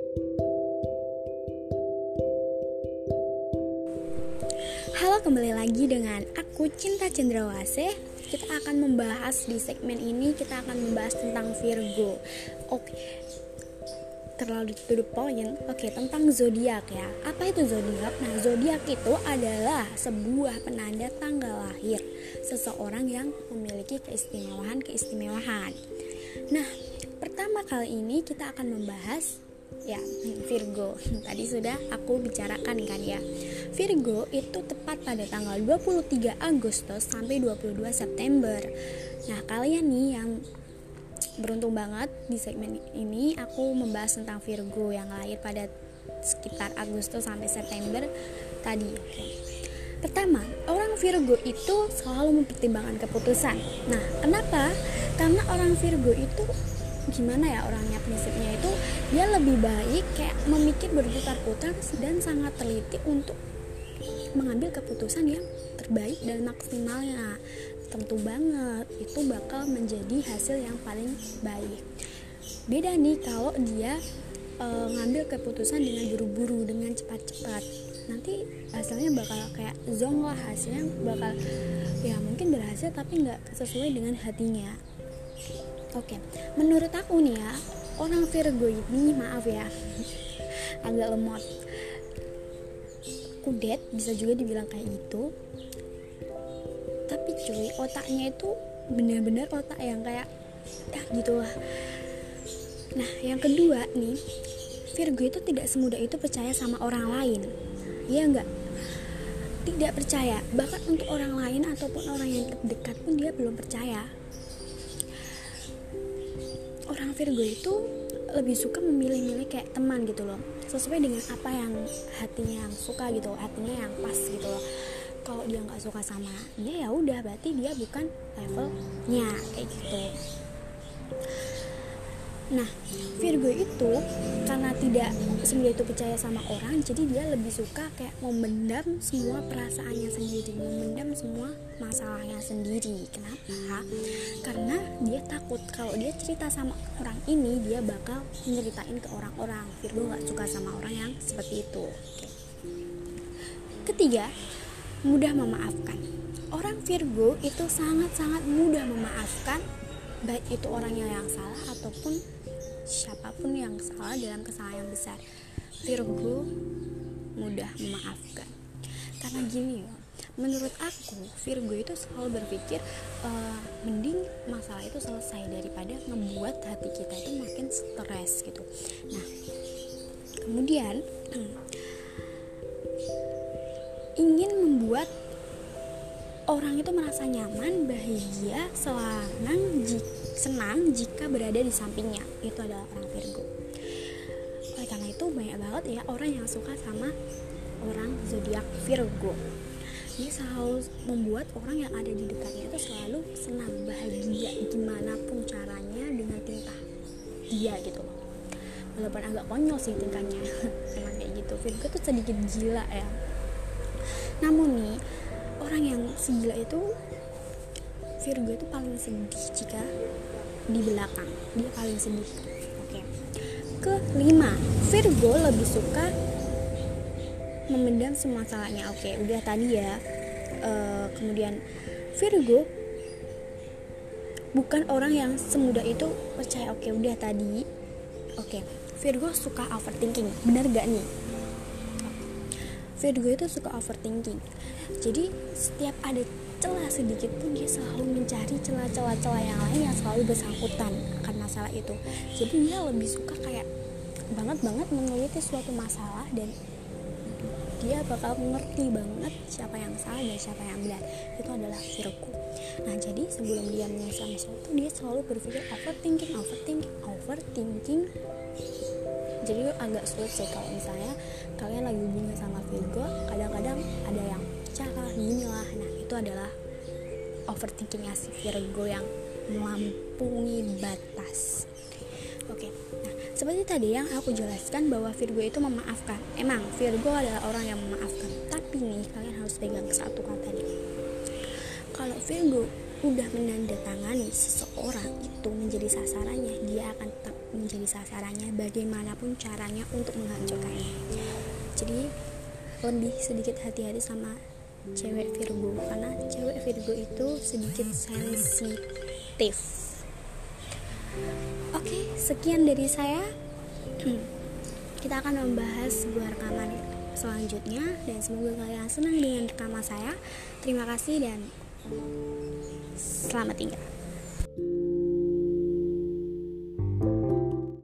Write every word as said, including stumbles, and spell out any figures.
Halo, kembali lagi dengan aku Cinta Cendrawasih. Kita akan membahas di segmen ini, kita akan membahas tentang Virgo. Oke, terlalu to the point. Oke, tentang zodiak ya. Apa itu zodiak? Nah, zodiak itu adalah sebuah penanda tanggal lahir seseorang yang memiliki keistimewaan-keistimewaan. Nah, pertama kali ini kita akan membahas ya Virgo. Tadi sudah aku bicarakan kan ya. Virgo itu tepat pada tanggal dua puluh tiga Agustus sampai dua puluh dua September. Nah, kalian nih yang beruntung banget di segmen ini aku membahas tentang Virgo yang lahir pada sekitar Agustus sampai September tadi. Oke. Pertama, orang Virgo itu selalu mempertimbangkan keputusan. Nah, kenapa? Karena orang Virgo itu gimana ya orangnya, prinsipnya itu dia lebih baik kayak memikir berputar-putar dan sangat teliti untuk mengambil keputusan yang terbaik dan maksimalnya. Tentu banget itu bakal menjadi hasil yang paling baik. Beda nih kalau dia e, ngambil keputusan dengan buru-buru, dengan cepat-cepat, nanti hasilnya bakal kayak zong lah, hasilnya bakal ya mungkin berhasil tapi nggak sesuai dengan hatinya. Oke, menurut aku nih ya, orang Virgo ini maaf ya agak lemot, kudet bisa juga dibilang kayak gitu. Tapi cuy, otaknya itu benar-benar otak yang kayak ya gitulah. Nah, yang kedua nih, Virgo itu tidak semudah itu percaya sama orang lain. Iya enggak? Tidak percaya, bahkan untuk orang lain ataupun orang yang terdekat pun dia belum percaya. Orang Virgo itu lebih suka memilih-milih kayak teman gitu loh, sesuai dengan apa yang hatinya yang suka gitu, hatinya yang pas gitu loh. Kalau dia nggak suka sama dia ya udah, berarti dia bukan levelnya kayak gitu. Nah, Virgo itu karena tidak semudah itu percaya sama orang, jadi dia lebih suka kayak memendam semua perasaannya sendiri, memendam semua masalahnya sendiri. Kenapa? Karena dia takut kalau dia cerita sama orang ini, dia bakal nyeritain ke orang-orang. Virgo nggak suka sama orang yang seperti itu. Oke. Ketiga, mudah memaafkan. Orang Virgo itu sangat-sangat mudah memaafkan, baik itu orangnya yang salah ataupun siapapun yang salah dalam kesalahan yang besar. Virgo mudah memaafkan. Karena gini ya, menurut aku Virgo itu selalu berpikir uh, mending masalah itu selesai daripada ngebuat hati kita itu makin stres gitu. Nah, kemudian ingin membuat orang itu merasa nyaman, bahagia, senang, jika, senang jika berada di sampingnya. Itu adalah orang Virgo. Oleh karena itu banyak banget ya orang yang suka sama orang zodiak Virgo. Dia selalu membuat orang yang ada di dekatnya itu selalu senang, bahagia, gimana pun caranya dengan tingkah dia gitu loh. Walaupun agak konyol sih tingkahnya, emang kayak gitu. Virgo tuh sedikit gila ya. Namun nih, orang yang segila itu, Virgo itu paling sedih jika di belakang, dia paling sedih. Oke. Kelima, Virgo lebih suka memendam semua masalahnya. Oke, udah tadi ya. E, kemudian Virgo bukan orang yang semudah itu percaya. Oke, udah tadi. Oke, Virgo suka overthinking. Benar gak nih? Virgo itu suka overthinking. Jadi setiap ada celah sedikit pun dia selalu mencari celah-celah-celah yang lain yang selalu bersangkutan akan masalah itu. Jadi dia lebih suka kayak banget-banget meneliti suatu masalah dan dia bakal mengerti banget siapa yang salah dan siapa yang benar. Itu adalah Virgo. Nah, jadi sebelum dia menyelesaikan sesuatu, dia selalu berpikir overthinking, overthinking, overthinking. Jadi agak sulit sih kalau misalnya kalian lagi hubungan sama Virgo, kadang-kadang ada yang cara gini lah. Nah, itu adalah overthinkingnya si Virgo yang melampaui batas. Oke, nah seperti tadi yang aku jelaskan bahwa Virgo itu memaafkan. Emang Virgo adalah orang yang memaafkan. Tapi nih kalian harus pegang satu kata nih. Kalau Virgo udah menandatangani seseorang itu menjadi sasarannya, dia akan tetap menjadi sasarannya, bagaimanapun caranya untuk menghancurkannya. Jadi lebih sedikit hati-hati sama cewek Virgo, karena cewek Virgo itu sedikit sensitif. Oke, sekian dari saya. Kita akan membahas sebuah rekaman selanjutnya, dan semoga kalian senang dengan rekaman saya. Terima kasih dan selamat tinggal.